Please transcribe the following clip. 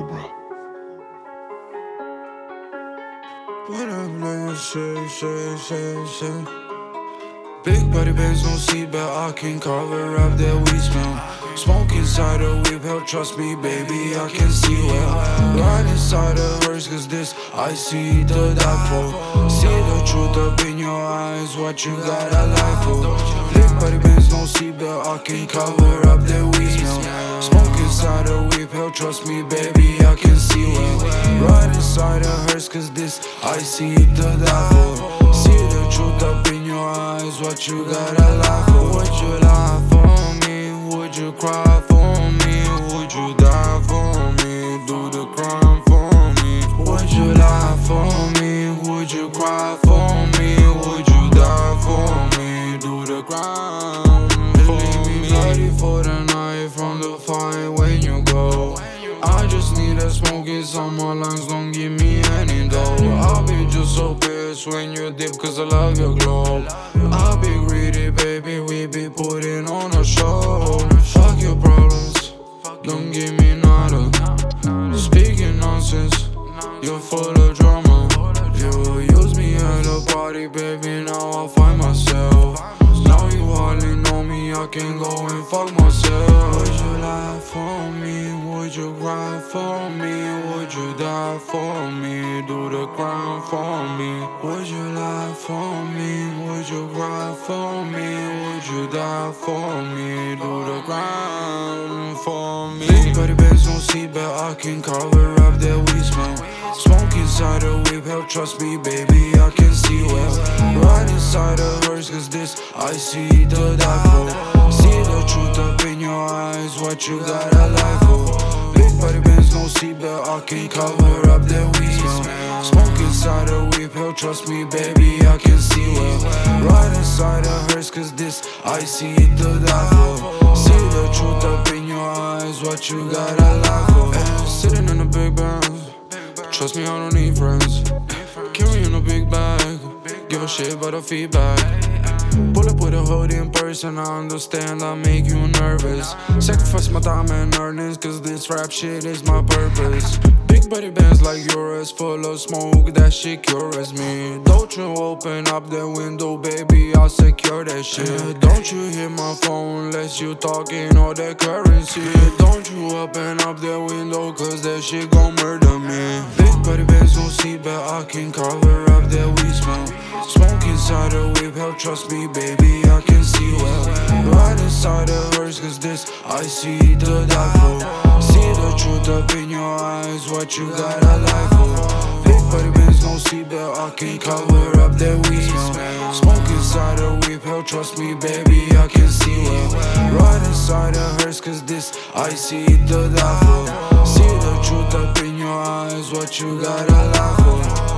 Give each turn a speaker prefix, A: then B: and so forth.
A: Whatever, shit. Big body bands, no seatbelt, I can cover up that weed smell. Smoke inside a whip, help, trust me, baby, I can see well. Right inside a hearse, cause this I see to die for. See the truth up in your eyes, what you got a life for. Big body bands, no seatbelt, I can cover up that weed smell. Smoke inside a whip, help, trust me, baby, I can see well. Right inside a hearse, cause this I see to die for. See the truth up in your eyes, what you got a lie for. Would you lie for me? Would you cry for me? Would you die for me? Do the crime for me? Would you lie for me? Would you cry for me? Would you die for me? Do the crime for me? Ready for the night from the fire when you go. I just need a smoke in some more lungs, don't give me any dough. I'll be just so pissed when you dip, cause I love your glow. I'll be greedy, baby, we be putting on a show. Fuck your problems, don't give me nada. Speaking nonsense, you're full of drama. You use me at a party, baby, now I find myself. Now you hardly know me, I can go and fuck myself. Would you lie for me? Would you cry for me? Would you die for me? Do the crime for me? Would you lie for me? Would you cry for me? Would you die for me? Do the crime for me? Big body bands, no seatbelt, I can cover up that weed smell. Smoke inside a whip, help, trust me, baby, I can see well. Right inside a hearse, cause this I see to die for. See the truth up in your eyes, what you got a life for. Big body bands, no seatbelt, I can cover up that weed smell. Smoke inside a whip, help, trust me, baby, I can see well. Right inside a hearse, cause this I see to die for. See the truth up in your eyes, what you got a life for. Sitting in a big band, trust me, I don't need friends. Carrying a big bag, give a shit about the feedback. Pull up with a hoodie in person, I understand I make you nervous. Sacrifice my time and earnings, cause this rap shit is my purpose. Big body bands like yours, full of smoke, that shit cures me. Don't you open up the window, baby, I'll secure that shit. Don't you hit my phone unless you talking all that currency. Don't you open up the window, cause that shit gon' murder me. Big body bands, no seatbelt, I can cover up that weed smell. Smoke inside a whip, help, trust me, baby, I can see well. Right inside a hearse, cause this I see to die for. See the truth up in your eyes, what you got a life for. Big body bands, no seatbelt, I can cover up that weed smell. Smoke inside a whip, help, trust me, baby, I can see well. Right inside a hearse, cause this I see to die for. See the truth up in your eyes, what you got a life for.